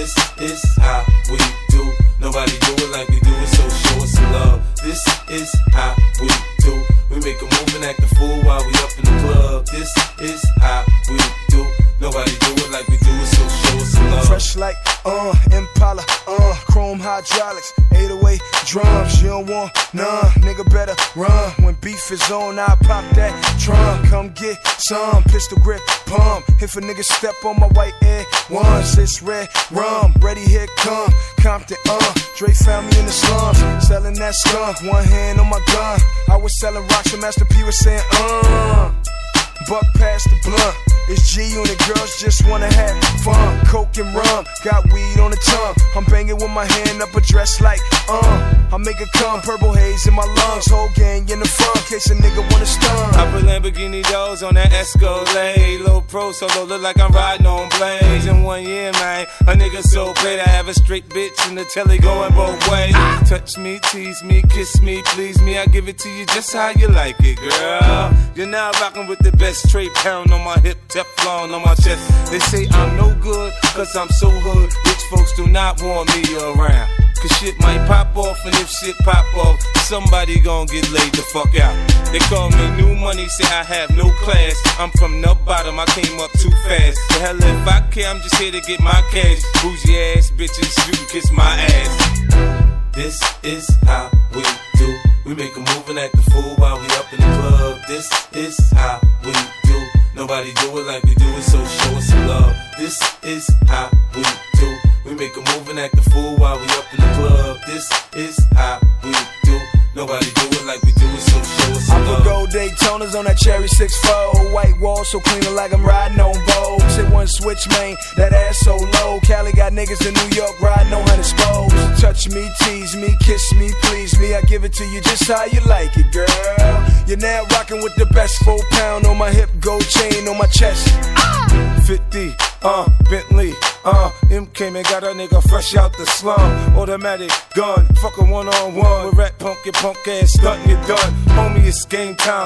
This is how we do. Nobody do it like we do it, so show us some love. This is how we do. We make a move and act a fool while we up in the club. This is how we do. Nobody do it like we do it, so show us some love. Fresh like, Impala, chrome hydraulics, 808 drums. You don't want none, nigga better run. When beef is on, I pop that trunk. Come get some, pistol grip, pump. If a nigga step on my white Air Ones, it's red rum. Ready, here come Compton, Dre found me in the slums, selling that skunk. One hand on my gun. I was selling rocks and Master P was saying, buck past the blunt. It's G and the girls just wanna have fun. Coke and rum, got weed on the tongue. I'm banging with my hand up a dress like, I make it come, purple haze in my lungs. Whole gang in the front, case a nigga wanna stun. I put Lamborghini doors on that Escalade. Low pro solo, look like I'm riding on blades. In 1 year, man, a nigga so paid. I have a straight bitch in the telly going both ways. Touch me, tease me, kiss me, please me. I give it to you just how you like it, girl. You're now rocking with the best, straight pound on my hip, Teflon on my chest. They say I'm no good, cause I'm so hood. Rich folks do not want me around. Cause shit might pop off, and if shit pop off, somebody gon' get laid the fuck out. They call me new money, say I have no class. I'm from the bottom, I came up too fast. The hell if I care, I'm just here to get my cash. Bougie ass bitches, you can kiss my ass. This is how we do. We make a move and act a fool while we up in the club. This is how we do. Nobody do it like we do it, so show us some love. This is how we do. We make a move and act a fool while we up in the club. This is how we do. Nobody do it like we do it, so show us some I love. put gold Daytonas on that cherry 6-4. White wall so clean like I'm riding on Vogue. Hit one switch, man, that ass so low. Cali got niggas in New York riding on 100 spokes. Touch me, tease me, kiss me, please me. I give it to you just how you like it, girl. You're now rocking with the best. 4 pound on my hip, gold chain on my chest. 50, Bentley, M came and got a nigga fresh out the slum. Automatic gun, fuck a one-on-one with rat punk, your punk ass stuntin', you done. Homie, it's game time.